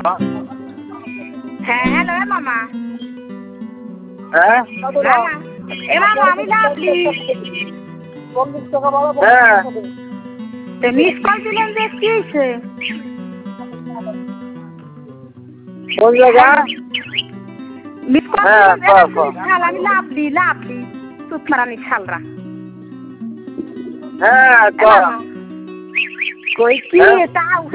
হ্যাঁ হ্যালো মামা। হ্যাঁ মামা এ মামা আমি লাভলি। হ্যাঁ মিস কল দিলেন যে কি হয়েছে? কোন জায়গা? মিস কল হ্যাঁ, দিলেন শাল আমি লাভলি লাভলি তুতলারানি শালরা। হ্যাঁ কই কি তা